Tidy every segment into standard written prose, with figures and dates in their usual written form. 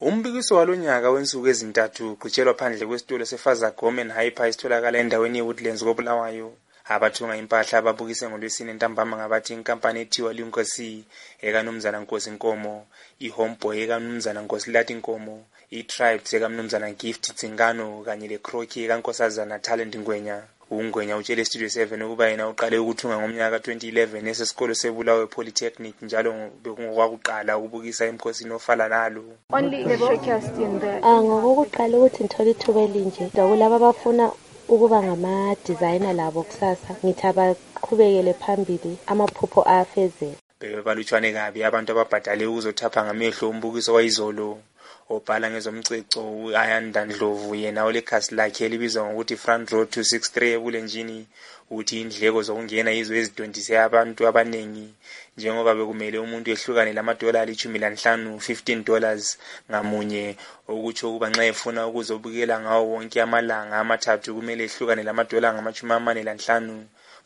Umbikiso walonyaka wensuku ezintathu uqhutshelwa phandle kwesitulo seFaza Gourmet Hyper esitholakala endaweni yeWoodlands koBulawayo. Abathunga impahla ababukise ngolwesine ntambama ngabathi inkampani ethiwa Linkosi ekaMnumzana Nkosi Nkomo, iHomeboy ekaMnumzana Nkosilathi Nkomo, iTribes ekaMnumzana Gift Tsingano kanye leCrocky ekaNkosazana Talent Ngwenya. UNgwenya utshele Studio 7 ukuba yena uqale ukuthunga ngomnyaka 2011 esesikolo seBulawayo Polytechnic njalo bekungokwakuqala ukubukisa emkhosini ofana nalo. Only the showcase in the ngokuqala ukuthi ngithola ithuba elinje kulabo abafuna ukuba ngama-designer labo kusasa ngithi abaqhubekele phambili amaphupho afezela. Bebalutshwane kabi abantu ababhadale ukuzothapha ngamehlo umbukiso wayizolo. Obhala ngezomceco Ayanda Ndlovu yena olekhasi lakhe elibizwa ngokuthi Front Row 263 ebulenjini uthi indleko zokungena izwe ezidondise abantu abanengi njengoba bekumele umuntu ehlukane lamadollar $15 $15 ngamunye okutsho ukuba nxa efuna ukuzobukela ngawo wonke amalanga amathathu kumele ehlukane lamadollar $45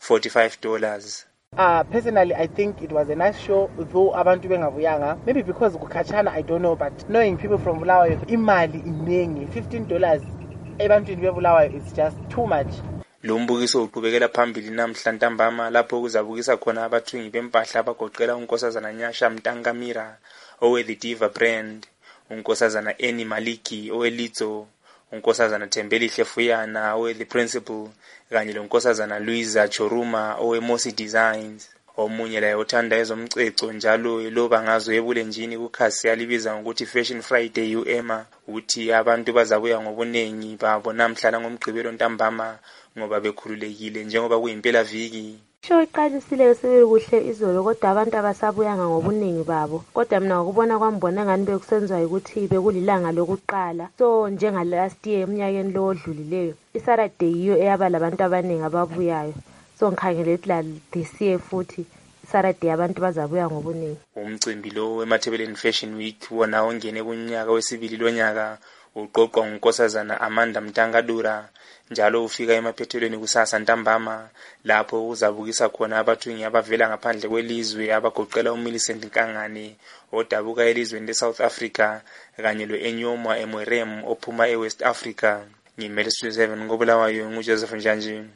$45. Personally, I think it was a nice show, though abantu bengavuyanga. Maybe because kukachana, I don't know, but knowing people from Bulawayo, imali inengi, $15, ebantwini beBulawayo, it's just too much. Lo mbukiso uqhubekela phambili namhla ntambama lapho kuzabukisa khona abathungi bempahla abagoqela uNkosazana Nyasha Mtangamira owe The Diva Brand, uNkosazana Annie Maliki owe Litso, uNkosazana Thembelihle Fuyana owe The Principal kanye loNkosazana Luisa Choruma owe Mosi Designs. Omunye la uthanda ezomceco njalo eloba ngazo ebulenjini kukhasi alibiza ngokuthi Fashion Friday uEmma uthi abantu bazabuya ngobunengi babo namhla ngomgqibelo ntambama ngoba bekhululekile njengoba kuyimpela viki. Show iqalisile sebekuhle izolo kodwa abantu abasabuyanga ngobuningi babo. Kodwa mina ngokubona kwami bona ngani bekusenzwa ukuthi bekulilanga lokuqala. So njenga last year eminyakeni lo odlulileyo, iSaturday iyo eyaba labantu abaningi ababuyayo. So ngikhangele la this year futhi Saturday abantu bazabuya ngobuningi. Umcimbi lo weMathebeleni Fashion Week wona ongene kunyaka wesibili lonyaka uqoqwa nguNkosazana Amanda Mtangadura njalo ufika emaphethelweni kusasa ntambama lapho uzabukisa khona abathungi abavela ngaphandle kwelizwe abagoqela uMillicent Nkangane odabuka elizweni leSouth Africa kanye loEnyoma Emwerem ophuma eWest Africa. Ngimele Studio 7 ngoBulawayo nguJoseph Njanji.